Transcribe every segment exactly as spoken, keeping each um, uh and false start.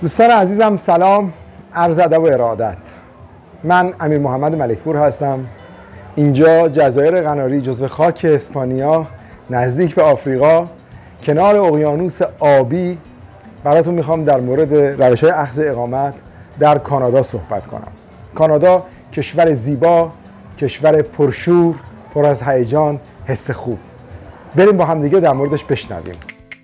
دوستان عزیزم سلام، عرض ادب و ارادت. من امیر محمد ملکپور هستم. اینجا جزایر قناری جزو خاک اسپانیا نزدیک به آفریقا کنار اقیانوس آبی براتون میخوام در مورد روش‌های اخذ اقامت در کانادا صحبت کنم. کانادا کشور زیبا، کشور پرشور، پر از هیجان، حس خوب. بریم با هم دیگه در موردش بشنویم.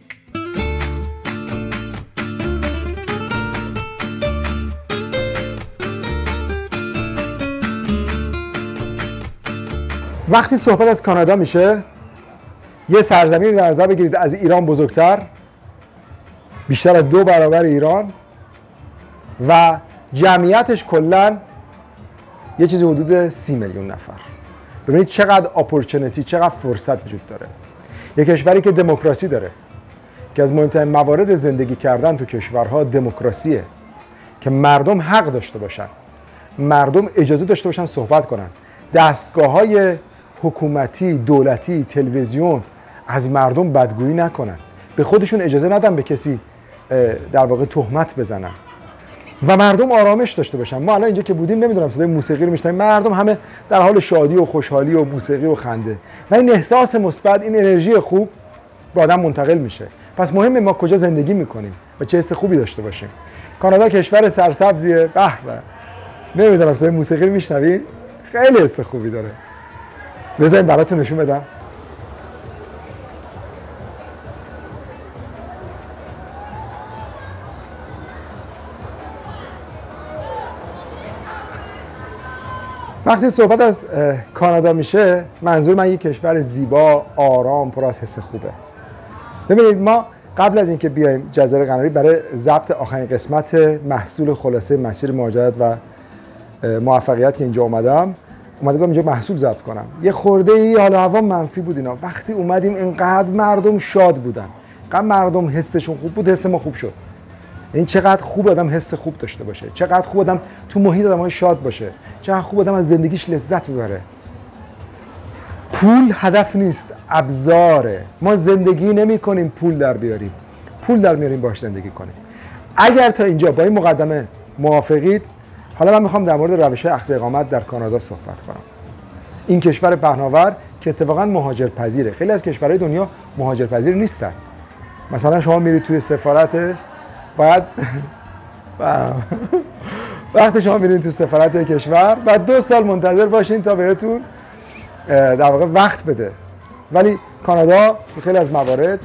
وقتی صحبت از کانادا میشه، یه سرزمین در نظر بگیرید از ایران بزرگتر، بیشتر از دو برابر ایران و جمعیتش کلاً یه چیزی حدود سی میلیون نفر. ببینید چقدر اپورتونتی، چقدر فرصت وجود داره. یه کشوری که دموکراسی داره، که از مهمترین موارد زندگی کردن تو کشورها دموکراسیه، که مردم حق داشته باشن، مردم اجازه داشته باشن صحبت کنن، دستگاه‌های حکومتی، دولتی، تلویزیون از مردم بدگویی نکنن، به خودشون اجازه ندن به کسی در واقع تهمت بزنن و مردم آرامش داشته باشن. ما الان اینجا که بودیم نمیدونم صدای موسیقی رو میشنویم، مردم همه در حال شادی و خوشحالی و موسیقی و خنده و این احساس مثبت، این انرژی خوب به آدم منتقل میشه. پس مهمه ما کجا زندگی میکنیم و چه حس خوبی داشته باشیم. کانادا کشور سرسبزیه. به به نمیدونم صدای موسیقی رو میشنوید، خیلی حس خوبی داره. بذارین براتون نشون بدم. وقتی صحبت از کانادا میشه، منظور من یک کشور زیبا، آرام، پر از حس خوبه. ببینید ما قبل از اینکه بیایم جزایر قناری برای ضبط آخرین قسمت محصول خلاصه مسیر مهاجرت و موفقیت که اینجا اومدم اومده بودم اینجا محصول ضبط کنم، یه خورده ای حال هوا منفی بود اینا. وقتی اومدیم اینقدر مردم شاد بودن، اینقدر مردم حسشون خوب بود، حس ما خوب شد. این چقدر خوب آدم حس خوب داشته باشه، چقدر خوب آدم تو محیط آدم‌های شاد باشه، چقدر خوب آدم از زندگیش لذت ببره. پول هدف نیست، ابزاره. ما زندگی نمی‌کنیم پول در بیاریم، پول در میاریم باش زندگی کنیم. اگر تا اینجا با این مقدمه موافقید، حالا من میخوام در مورد روش‌های اخذ اقامت در کانادا صحبت کنم. این کشور پهناور که اتفاقاً مهاجرپذیره. خیلی از کشورهای دنیا مهاجرپذیر نیستن. مثلا شما میرید توی سفارت، باید وقتی شما میرید تو سفارت کشور بعد دو سال منتظر باشین تا بهتون در واقع وقت بده. ولی کانادا تو خیلی از موارد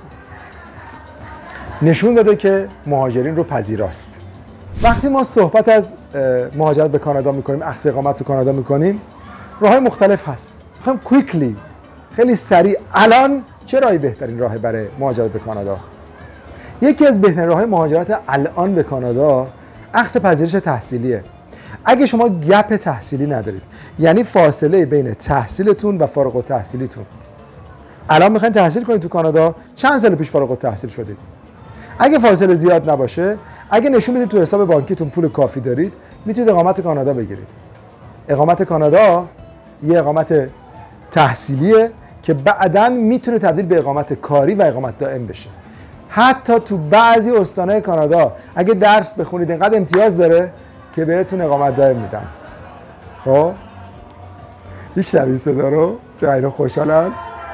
نشون داده که مهاجرین رو پذیراست. وقتی ما صحبت از مهاجرت به کانادا میکنیم، اخذ اقامت تو کانادا میکنیم، راههای مختلف هست. میخوام کویکلی، خیلی سریع، الان چه راهی بهترین راه برای مهاجرت به کانادا؟ یکی از بهترین راههای مهاجرت الان به کانادا اخذ پذیرش تحصیلیه. اگه شما گپ تحصیلی ندارید، یعنی فاصله بین تحصیلتون و فارغ التحصیلیتون، الان میخواین تحصیل کنید تو کانادا، چند سال پیش فارغ التحصیل شدید، اگه فاصله زیاد نباشه، اگه نشون بدید تو حساب بانکیتون پول کافی دارید، میتونید اقامت کانادا بگیرید. اقامت کانادا یه اقامت تحصیلیه که بعداً میتونه تبدیل به اقامت کاری و اقامت دائم بشه. حتی تو بعضی استانهای کانادا اگه درس بخونید اینقدر امتیاز داره که بهتون اقامت دائم میدن. خب هیچ شبیه صدا رو چه اینا خوشحالن.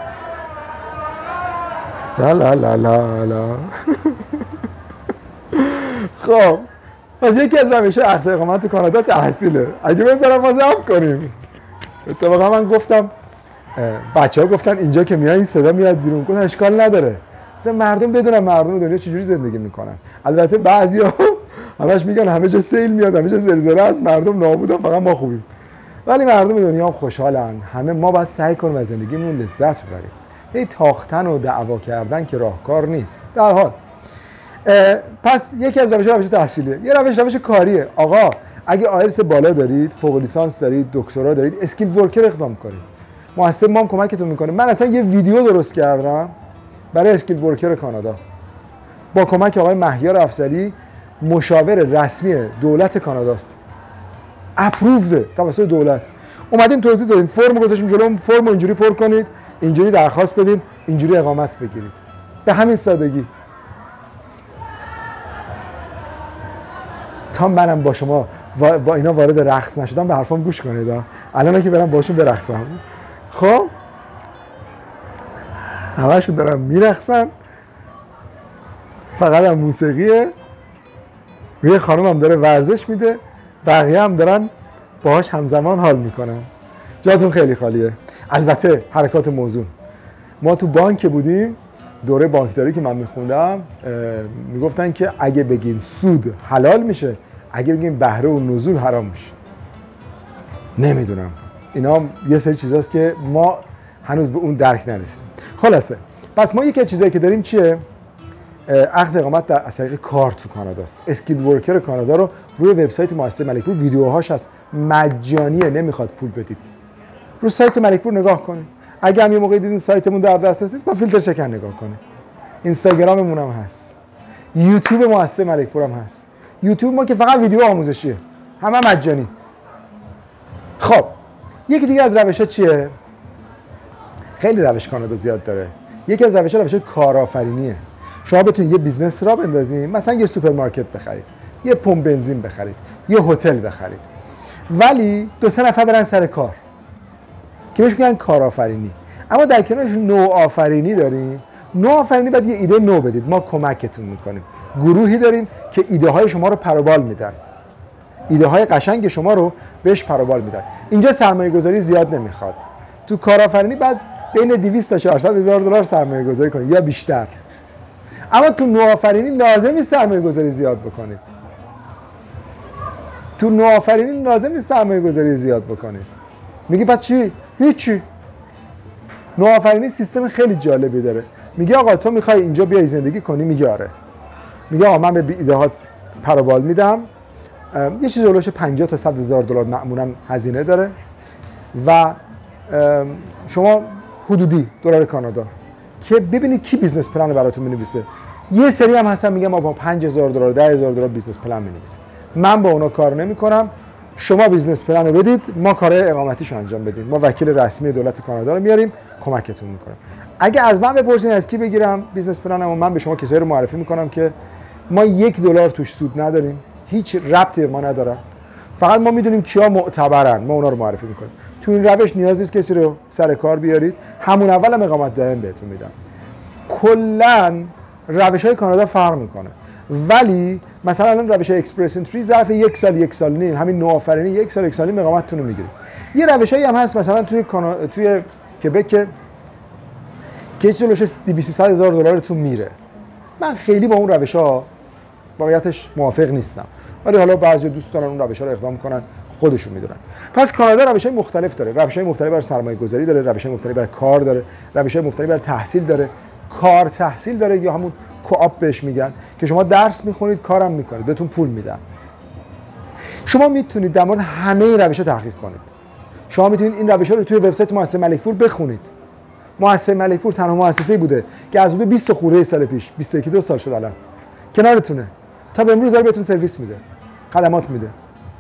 لا لا لا لا لا خب پس یکی از روش‌های اخذ اقامت تو کانادا تحصیله. اگه بذارم ما ضبط کنیم، اتفاقا من گفتم، بچه‌ها گفتن اینجا که میای این صدا میاد بیرون، گفتن اشکال نداره، مثلا مردم بدونن مردم دنیا چجوری زندگی میکنن. البته بعضیا همش میگن همه جا سیل میاد، همه جا زلزله است، مردم نابودن، فقط ما خوبیم. ولی مردم دنیا هم خوشحالن. همه ما باید سعی کنیم از زندگیمون لذت ببریم. هی تاختن و دعوا کردن که راهکار نیست. در حال پس یکی از روش‌ها روش تحصیلیه. یه روش روش کاریه. آقا اگه آیلتس بالا دارید، فوق لیسانس دارید، دکترا دارید، اسکیل ورکر اقدام کنید. مؤسسه ما هم کمکتون میکنه. من اصلا یه ویدیو درست کردم برای اسکیل ورکر کانادا با کمک آقای مهیار افضلی، مشاور رسمی دولت کاناداست. اپرووده توسط دولت. اومدیم توضیح دادیم، فرم گذاشتیم جلوم، فرم اینجوری پر کنید، اینجوری درخواست بدین، اینجوری اقامت بگیرید. به همین سادگی. تا منم با شما با اینا وارد رقص نشدم به حرفام گوش کنید. الان که برم باشون برقصم، خب همشون دارن میرقصن، فقط هم موسیقیه، یه خانم هم داره ورزش میده، بقیه هم دارن باهاش همزمان حال میکنن. جاتون خیلی خالیه. البته حرکات موزون. ما تو بانک بودیم، دوره بانکداری که من میخوندم میگفتن که اگه بگین سود حلال میشه، اگه بگین بهره و نزول حرام میشه. نمیدونم، اینا یه سری چیزاست که ما هنوز به اون درک نرسیدیم. خلاصه پس ما یکی از چیزایی که داریم چیه؟ اخذ اقامت در از طریق کار تو کانادا است. اسکیل ورکر کانادا رو روی وبسایت مؤسسه ملکپور ویدیوهاش هست، مجانیه، نمیخواد پول بدید. رو سایت ملکپور نگاه کنید. اگه هم یه موقعی دیدین سایتمون در دسترس نیست، با فیلتر شکن نگاه کنید. اینستاگراممون هم هست. یوتیوب مؤسسه ملکپور هم هست. یوتیوب ما که فقط ویدیو آموزشیه، همه مجانی. خب یکی دیگه از روش‌ها چیه؟ خیلی روش کانادا زیاد داره. یکی از روش‌ها روش کارآفرینیه. شما بتونید یه بیزنس را بندازید، مثلا یه سوپرمارکت بخرید، یه پمپ بنزین بخرید، یه هتل بخرید، ولی دو سه نفر برن سر کار که بهش میگن کارآفرینی. اما در کنارش نوآفرینی داریم. نوآفرینی بعد یه ایده نو بدید، ما کمکتون میکنیم. گروهی داریم که ایده های شما رو پروبال میدن، ایده های قشنگ شما رو بهش پروبال میدن. اینجا سرمایه گذاری زیاد نمیخواد. تو کارآفرینی بعد بین دویست تا چهارصد هزار دلار سرمایه گذاری کنید یا بیشتر. اما تو نوآفرینی لازم نیست سرمایه گذاری زیاد بکنید. تو نوآفرینی لازم نیست سرمایه گذاری زیاد بکنید. میگه بعد چی؟ هیچی. نوآفرینی سیستم خیلی جالبی داره. میگه آقا تو میخوای اینجا بیای زندگی کنی؟ میگه آره. میگه آقا من به ایده هات پروبال میدم، یه چیز اولش پنجاه تا صد هزار دلار معمولا هزینه داره و شما حدودی دلار کانادا که ببینید کی بیزنس پلن براتون مینویسه. یه سری هم هستن میگن ما با پنج هزار دلار ده هزار دلار بیزنس پلن مینویسیم. من با اونا کار نمیکنم. شما بیزنس پلن رو بدید، ما کارهای اقامتیشو انجام بدیم. ما وکیل رسمی دولت کانادا رو میاریم، کمکتون میکنیم. اگه از من بپرسین از کی بگیرم بیزنس پلنمو، من به شما کسایی رو معرفی میکنم که ما یک دلار توش سود نداریم، هیچ ربطی به ما ندارن، فقط ما میدونیم کیا معتبرن، ما اونا رو معرفی میکنیم. تو این روش نیاز نیست کسی رو سر کار بیارید، همون اول هم اقامت دائم بهتون میدن. کلا روش‌های کانادا فرق میکنه، ولی مثلا الان روش اکسپرس انتری ظرف یک سال یک سال نیم، همین نوآفرینی یک سال یک سال نیم اقامتتون رو میگیرید. یه روشایی هم هست مثلا توی کانا... توی کبک که که چیزی دویست هزار دلارتون میره. من خیلی با اون روش‌ها واقعیتش موافق نیستم، ولی حالا بعضی دوست دارن اون روش‌ها رو اقدام کنن، خودشون میدونن. پس کانادا روش‌های مختلف داره، روش‌های مختلف برای سرمایه‌گذاری داره، روش‌های مختلف برای کار داره، روش‌های مختلف برای تحصیل داره، کار تحصیل داره یا همون کوآپ بهش میگن که شما درس میخونید کارم میکنید بهتون پول میدن. شما میتونید در مورد همه این روش‌ها تحقیق کنید. شما میتونید این روش‌ها رو توی وبسایت مؤسسه ملکپور بخونید. مؤسسه ملکپور تنها مؤسسه‌ای بوده که از حدود بیست خورده سال پیش، بیست و یک دو سال شد الان کنارتونه، تا به امروز داره بهتون سرویس میده، خدمات میده.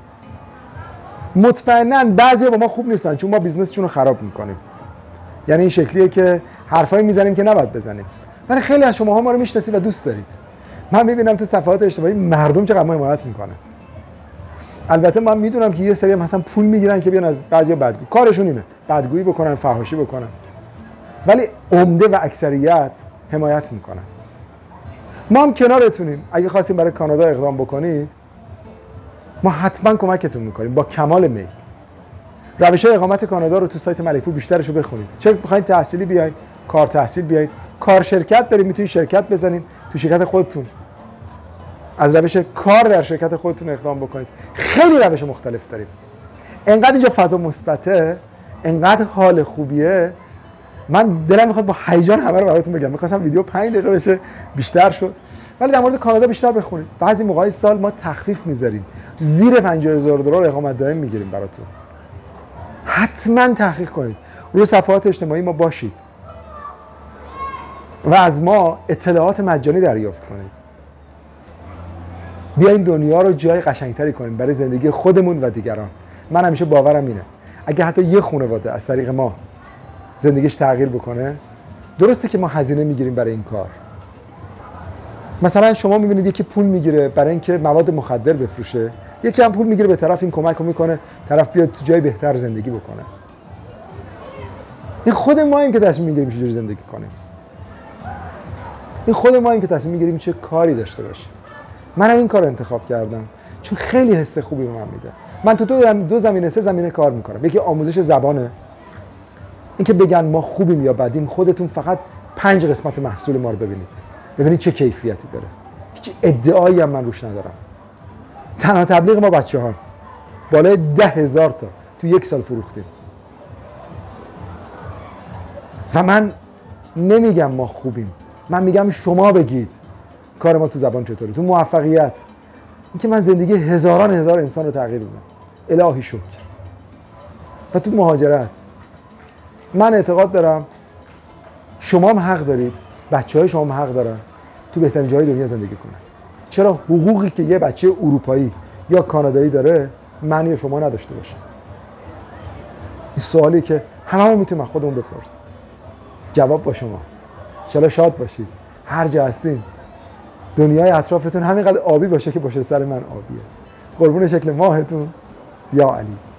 مطمئناً بعضیا با ما خوب نیستن چون ما بیزنسشون رو خراب میکنیم. یعنی این شکلیه که حرفایی میزنیم که نباید بزنیم. ولی خیلی از شماها ما رو میشناسید و دوست دارید. من میبینم تو صفحات اجتماعی مردم چقدر ما حمایت میکنن. البته من میدونم که یه سری هم مثلا پول میگیرن که بیان از بعضیا بدگو، کارشون اینه، بدگویی بکنن، فحاشی بکنن. ولی عمده و اکثریت حمایت میکنن. ما هم کنارتونیم. اگه خواستیم برای کانادا اقدام بکنید، ما حتما کمکتون میکنیم با کمال میل. روش‌های اقامت کانادا رو تو سایت ملکپور بیشترش رو بخونید. چه می‌خواید تحصیلی بیاین، کار تحصیل بیاین، کار شرکت دارید میتونید شرکت بزنید تو شرکت خودتون. از روش کار در شرکت خودتون اقدام بکنید. خیلی روش مختلف داریم. انقدر اینجا فضا مثبته، انقدر حال خوبیه. من دلم میخواد با هیجان همه رو براتون بگم. می‌خواستم ویدیو پنج دقیقه بشه، بیشتر شد. ولی در مورد کانادا بیشتر بخونید. بعضی موقعای سال ما تخفیف می‌ذاریم. زیر پنجاه هزار دلار اقامت دائم می‌گیریم براتون. حتما تحقیق کنید. روی صفحات اجتماعی ما باشید. و از ما اطلاعات مجانی دریافت کنید. بیاین دنیا رو جای قشنگتری کنیم برای زندگی خودمون و دیگران. من همیشه باورم اینه اگه حتی یه خانواده از طریق ما زندگیش تغییر بکنه، درسته که ما هزینه میگیریم برای این کار، مثلا شما میبینید یکی پول میگیره برای اینکه مواد مخدر بفروشه، یکی هم پول میگیره به طرف این کمک رو میکنه طرف بیاد تو جای بهتر زندگی بکنه. این خود ما این که تصمیم میگیریم چجوری زندگی کنیم. این خود ما این که تصمیم میگیریم چه کاری داشته باشیم. منم این کار رو انتخاب کردم چون خیلی حس خوبی به من میده. من تو دو زمینه سه زمینه کار میکنم. یکی آموزش زبانه. اینکه بگن ما خوبیم یا بدیم، خودتون فقط پنج قسمت محصول ما رو ببینید. ببینید چه کیفیتی داره. هیچ ادعایی هم من روش ندارم. تنها تبلیغ ما بچه‌ها بالای ده هزار تا تو یک سال فروختیم. و من نمیگم ما خوبیم، من میگم شما بگید کار ما تو زبان چطوری، تو موفقیت، اینکه من زندگی هزاران هزار انسان رو تغییر دادم، الهی شکر. و تو مهاجرت من اعتقاد دارم شما هم حق دارید، بچه‌های شما هم حق دارن تو بهترین جای دنیا زندگی کنن. چرا حقوقی که یه بچه اروپایی یا کانادایی داره من یا شما نداشته باشه؟ این سوالی که هممون میتونیم از خودمون بپرسیم. جواب با شما. چرا شاد باشید هر جا هستین. دنیای اطرافتون همینقدر آبی باشه که باشه سر من آبیه. قربون شکل ماهتون. یا علی.